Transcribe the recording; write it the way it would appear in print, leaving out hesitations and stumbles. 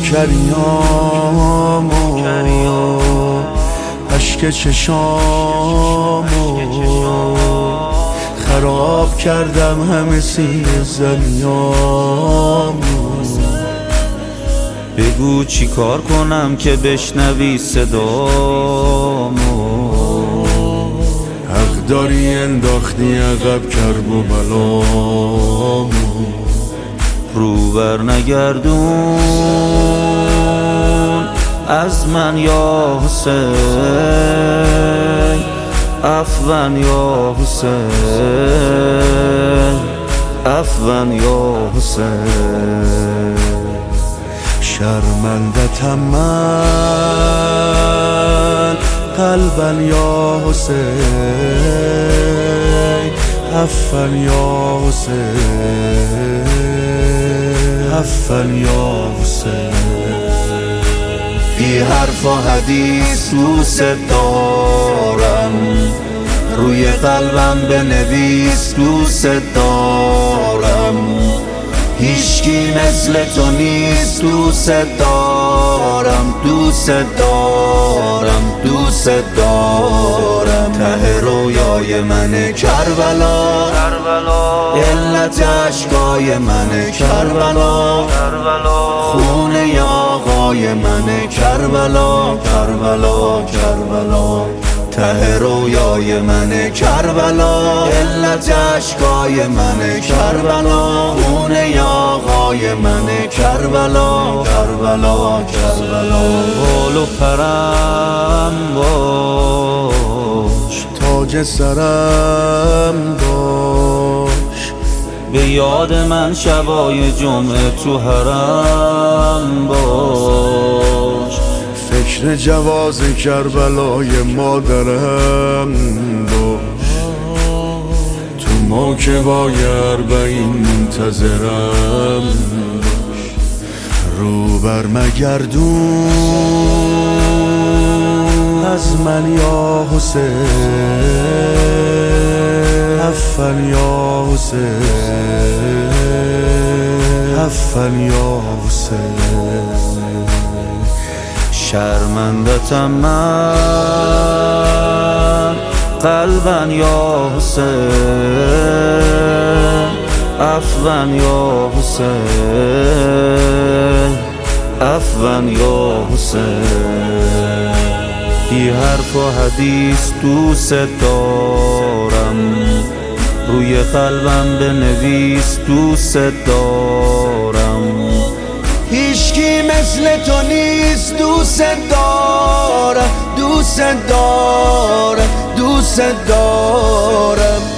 کریامو اشک چشامو خراب کردم همه سینه زمیامو. بگو چی کار کنم که بشنوی صدامو. حق داری انداختی عقب کرب و بلامو. رو بر نگردون از من یا حسین، عفوان یا حسین، عفوان یا حسین. شرمندتم من قلبا یا حسین، عفوان یا حسین، عفوان یا حسین. بی حرف و حدیث دوست دارم، روی قلبم بنویس دوست دارم. هیچکی مثل تو نیست دوست دارم، دوست دارم، دوست دارم. ته رویای من کربلا، علت عشقای من کربلا، خونه آقای من کربلا، کربلا، کربلا. ته رویای من کربلا، علت عشقای من کربلا، خونه آقای من کربلا، کربلا، کربلا. بال و پرم باش، تاج سرم باش، به یاد من شبای جمعه تو حرم باش. فکر جواز کربلای مادرم باش، تو موکبای اربعین منتظرم باش. رو بر مگردون از من یا حسین، عفوان یا حسین، عفوان یا حسین. شرمندتم من قلبا یا حسین، عفوان یا حسین، عفوان یا حسین. بی حرف و حدیث دوست دارم، روی قلبم بنویس دوست دارم. هیچکی مثل تو نیست دوست دارم، دوست دارم، دوست دارم.